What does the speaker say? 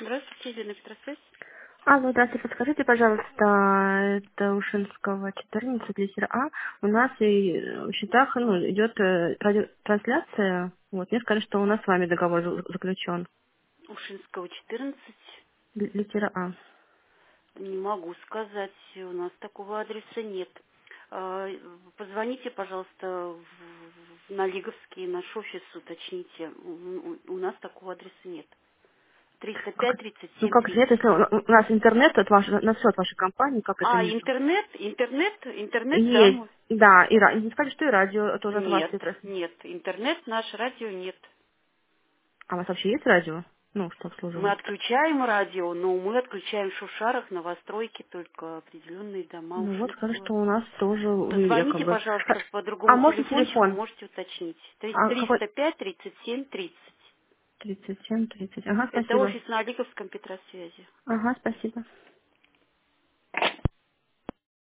Здравствуйте, Елена Петросвязь. Алло, здравствуйте, подскажите, пожалуйста, это Ушинского 14, литера А. У нас и в счетах идет радиотрансляция. Вот, мне сказали, что у нас с вами договор заключен. Ушинского, 14. Литера А. Не могу сказать, у нас такого адреса нет. А, Позвоните, пожалуйста, на Лиговский, наш офис, уточните. У нас такого адреса нет. Как, 305 ну 37 как же нет, 30. если у нас интернет от вашей, на все от вашей компании, как это А, нету? интернет, да. Есть, да, и не сказали, что и радио тоже от вас Нет, идет. нет, интернет, наш радио нет. А у вас вообще есть радио? Ну, что Мы обслуживает? отключаем радио, но мы отключаем в Шушарах, новостройки, только определенные дома Ну вот сказали, Ушинского. что у нас тоже Позвоните, якобы. пожалуйста, по А другому можно телефончику, телефон? можете уточнить. А какой? 305 37 30. 37, 30. Ага, Это спасибо. офис на Олиговском Петросвязи. Ага, спасибо.